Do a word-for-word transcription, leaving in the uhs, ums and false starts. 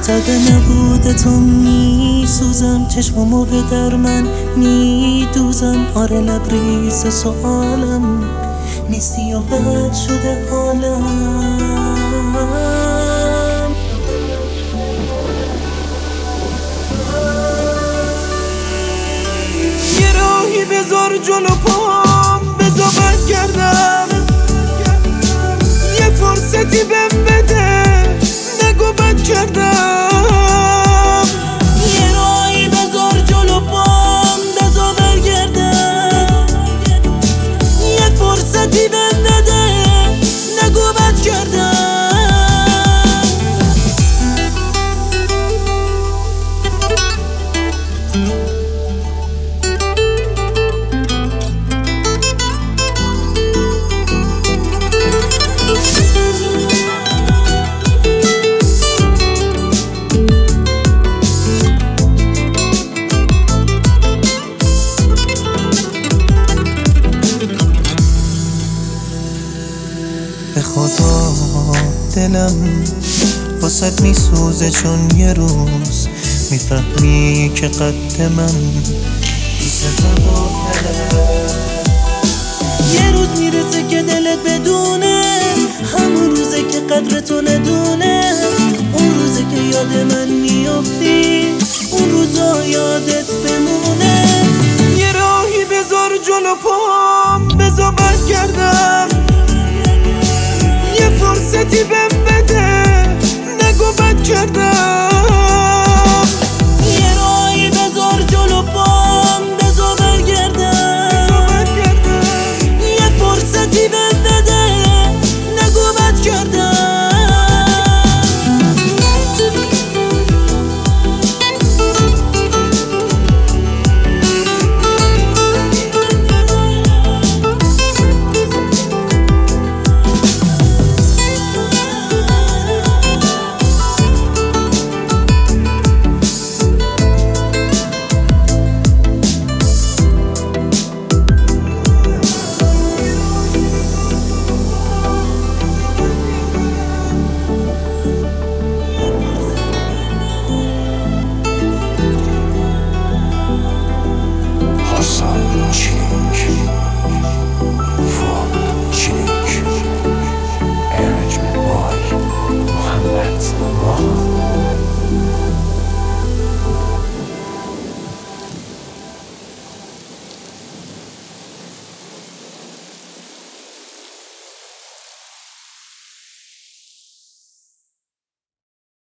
تب نبوده تو میسوزم، چشممو به در من میدوزم. آره لبریز سوالم نیستی و بد شده حالم. یه راهی بذار جلو پام، بذار برگردم. یه فرصتی بهم بده، نگو بد کردم. یه راهی بذار جلو پام، بذار برگردم. یه فرصتی بهم بده، نگو بد کردم. به خدا دلم واسد میسوزه، چون یه روز میفهمی که قد من یه روز میرسه که دلت بدونه، همون روزه که قدر تو ندونه. اون روزه که یاد من میافتی، اون روزا یادت بمونه. یه راهی بذار جلو پام، بذار برگردم. یه فرصتی به